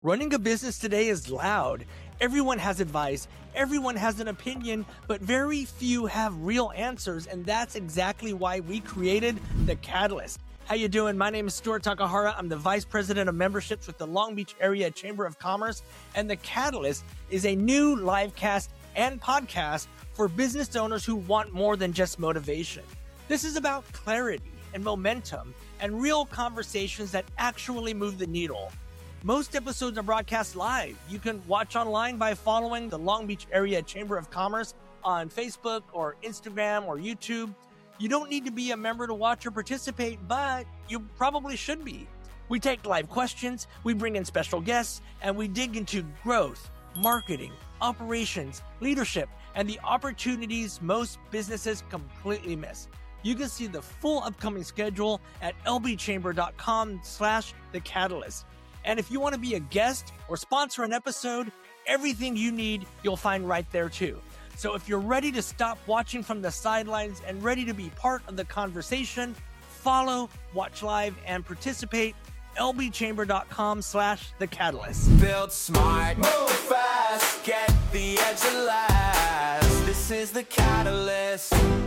Running a business today is loud. Everyone has advice, everyone has an opinion, but very few have real answers, and that's exactly why we created The Catalyst. How you doing? My name is Stuart Takahara. I'm the Vice President of Memberships with the Long Beach Area Chamber of Commerce, and The Catalyst is a new live cast and podcast for business owners who want more than just motivation. This is about clarity and momentum and real conversations that actually move the needle. Most episodes are broadcast live. You can watch online by following the Long Beach Area Chamber of Commerce on Facebook or Instagram or YouTube. You don't need to be a member to watch or participate, but you probably should be. We take live questions, we bring in special guests, and we dig into growth, marketing, operations, leadership, and the opportunities most businesses completely miss. You can see the full upcoming schedule at lbchamber.com/thecatalyst. And if you want to be a guest or sponsor an episode, everything you need, you'll find right there too. So if you're ready to stop watching from the sidelines and ready to be part of the conversation, follow, watch live, and participate. lbchamber.com/thecatalyst. Build smart, move fast, get the edge of last. This is The Catalyst.